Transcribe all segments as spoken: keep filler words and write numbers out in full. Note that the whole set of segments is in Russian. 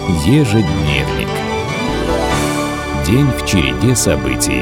Ежедневник. День в череде событий.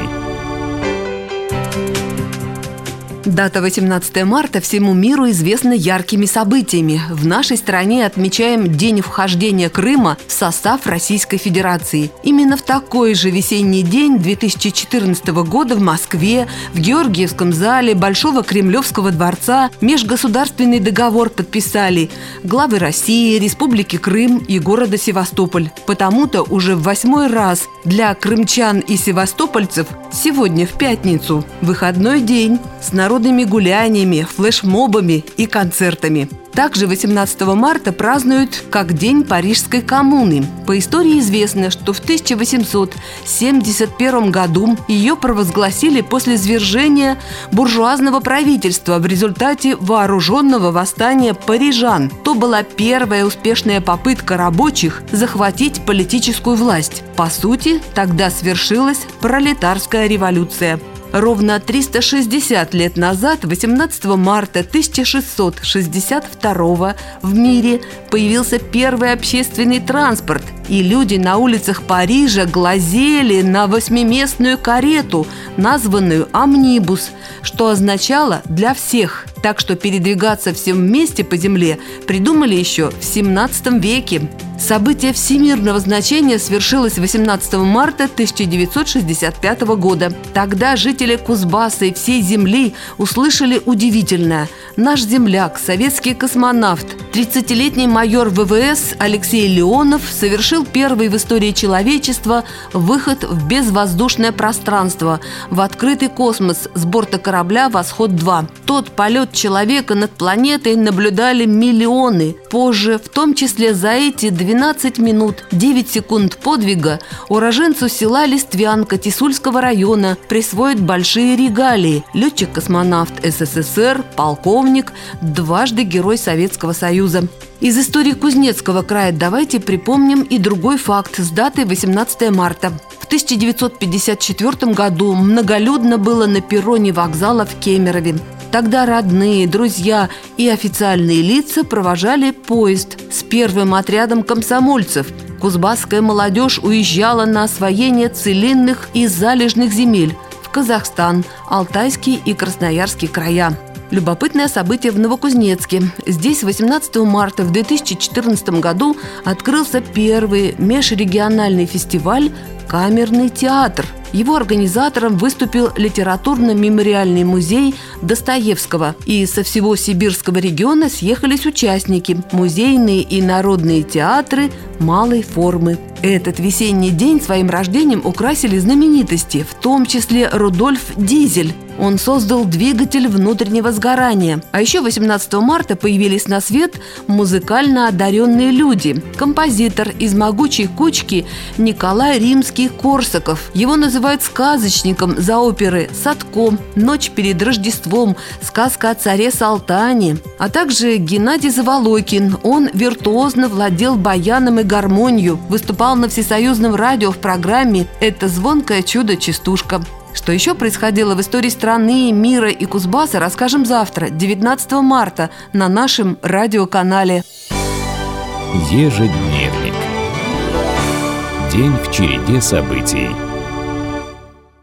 Дата восемнадцатое марта всему миру известна яркими событиями. В нашей стране отмечаем День вхождения Крыма в состав Российской Федерации. Именно в такой же весенний день две тысячи четырнадцатого года в Москве, в Георгиевском зале Большого Кремлевского дворца межгосударственный договор подписали главы России, Республики Крым и города Севастополь. Потому-то уже в восьмой раз для крымчан и севастопольцев сегодня, в пятницу, выходной день с народными гуляниями, флешмобами и концертами. Также восемнадцатого марта празднуют как День Парижской коммуны. По истории известно, что в тысяча восемьсот семьдесят первом году ее провозгласили после свержения буржуазного правительства в результате вооруженного восстания парижан. То была первая успешная попытка рабочих захватить политическую власть. По сути, тогда свершилась пролетарская революция. Ровно триста шестьдесят лет назад, восемнадцатого марта тысяча шестьсот шестьдесят второго, в мире появился первый общественный транспорт, и люди на улицах Парижа глазели на восьмиместную карету, названную «Амнибус», что означало «для всех». Так что передвигаться всем вместе по земле придумали еще в семнадцатом веке. Событие всемирного значения свершилось восемнадцатого марта тысяча девятьсот шестьдесят пятого года. Тогда жители Кузбасса и всей земли услышали удивительное. Наш земляк, советский космонавт, тридцатилетний майор вэ вэ эс Алексей Леонов совершил первый в истории человечества выход в безвоздушное пространство, в открытый космос с борта корабля «Восход-два». Тот полет человека над планетой наблюдали миллионы. Позже, в том числе за эти двенадцать минут девять секунд подвига, уроженцу села Листвянка Тисульского района присвоят большие регалии. Летчик-космонавт эс эс эс эр, полковник, дважды Герой Советского Союза. Из истории Кузнецкого края давайте припомним и другой факт с датой восемнадцатое марта. В тысяча девятьсот пятьдесят четвёртом году многолюдно было на перроне вокзала в Кемерове. Тогда родные, друзья и официальные лица провожали поезд с первым отрядом комсомольцев. Кузбасская молодежь уезжала на освоение целинных и залежных земель в Казахстан, Алтайский и Красноярский края. Любопытное событие в Новокузнецке. Здесь восемнадцатого марта в две тысячи четырнадцатом году открылся первый межрегиональный фестиваль «Камерный театр». Его организатором выступил литературно-мемориальный музей Достоевского. И со всего сибирского региона съехались участники – музейные и народные театры малой формы. Этот весенний день своим рождением украсили знаменитости, в том числе Рудольф Дизель. Он создал двигатель внутреннего сгорания. А еще восемнадцатого марта появились на свет музыкально одаренные люди. Композитор из «Могучей кучки» Николай Римский-Корсаков. Его называют сказочником за оперы «Садко», «Ночь перед Рождеством», «Сказка о царе Салтане», а также Геннадий Заволокин. Он виртуозно владел баяном и гармонью, выступал на всесоюзном радио в программе «Это звонкое чудо-частушка». Что еще происходило в истории страны, мира и Кузбасса, расскажем завтра, девятнадцатого марта, на нашем радиоканале. Ежедневник. День в череде событий.